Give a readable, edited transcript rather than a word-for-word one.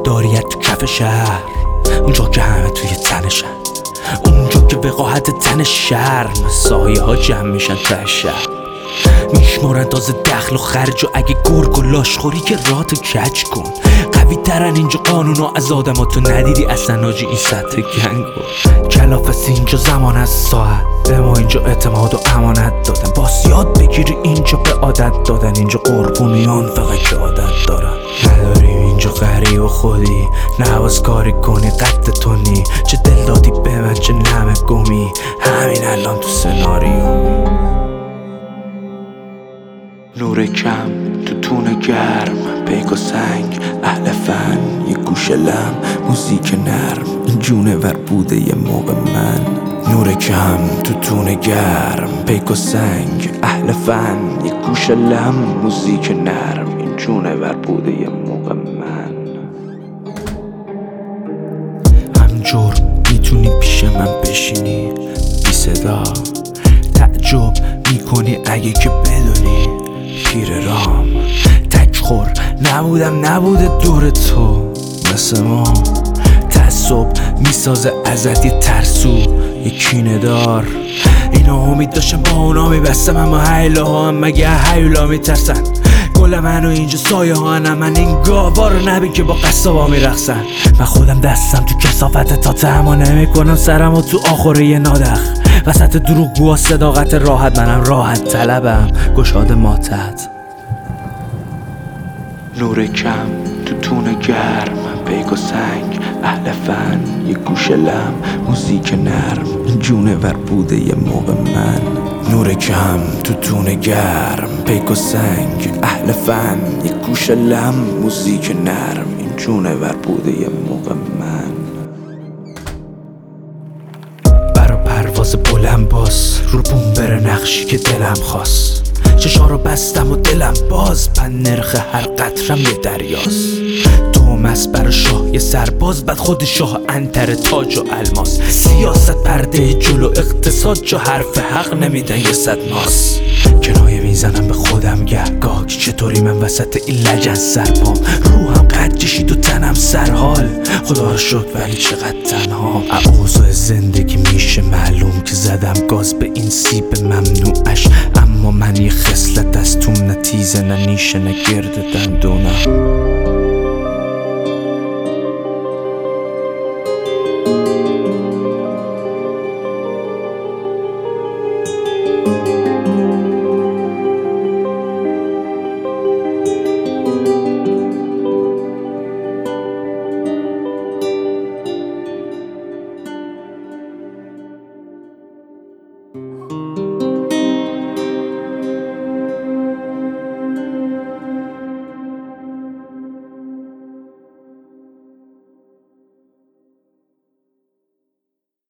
وفاداریت تو کف شهر، اونجا که همه توی تنشن، اونجا که وقاحت تن شرم، سایه ها جمع میشن ته شهر، میشمارن تازه دخل و خرج و اگه گرگ و لاش خوری که راتو کج کن. قوی ترن اینجا قانونا از آدماتو ندیدی اصلا آجی این سطح گنگو. کلافست اینجا زمان از ساعت، به ما اینجا اعتماد و امانت دادن، باز یاد بگیری اینجا به عادت دادن، اینجا قربونیان فقط که عادت دارن. نداریم اینجا غریب و خودی، نواز کاری کنی قد تونی، چه دل دادی به من چه نمه گمی، همین الان تو سناریومی. نور کم تو تون گرم، پیک و سنگ اهل فن، یه گوشه لم موزیک نرم، این جونه ور بوده یه موقع من. نور کم تو تون گرم، پیک و سنگ اهل فن، یه گوشه لم موزیک نرم، این جونه ور بوده یه موقع من. همجور میتونی پیش من بشینی بی صدا، تعجب میکنی اگه که بدونی پیر رام تک خور نبوده دور تو مثل ما. تعصب میسازه ازت یه ترسو یه کینه دار، اینا امید داشتن با اونا میبستم، اما هیله ها هم مگه هیولا میترسن. گل منو اینجا سایه ها نه، من این گاوا رو نبین که با قصابا میرقصن. من خودم دستم تو کثافت تا تهما نمیکنم سرمو تو آخره یه نادخ، وسط دروغگوها صداقت راحت، منم راحت طلبم گشاد ماتت. نور کم تو تون گرم، پیک و سنگ اهل فن، یه گوشه لم موزیک نرم، این جونه ور بوده یه موقع من. نور کم تو تون گرم، پیک و سنگ اهل فن، یه گوشه لم موزیک نرم، این جونه ور بوده یه موقع من. برا پرواز بلند باز رو بوم بره نقشی که دلم خواست، چشا رو بستم و دلم باز، پن نرخ هر قطرم یه دریاست. تومس برا شاه یه سرباز، بعد خود شاه انتر تاج و الماس. سیاست پرده جلو اقتصاد، جا حرف حق نمیدن یه صد ماس. کنایه میزنم به خودم گهگاه که چطوری من وسط این لجن سرپام، روحم قد کشید و تنم سرحال، خدا رو شکر ولی چقدر تنها. اوضاع زندگی میشه معلوم که زدم گاز به این سیب ممنوعش، اما من یه خصلت از توم نتیزه نه نیشه نه گرد دندونم.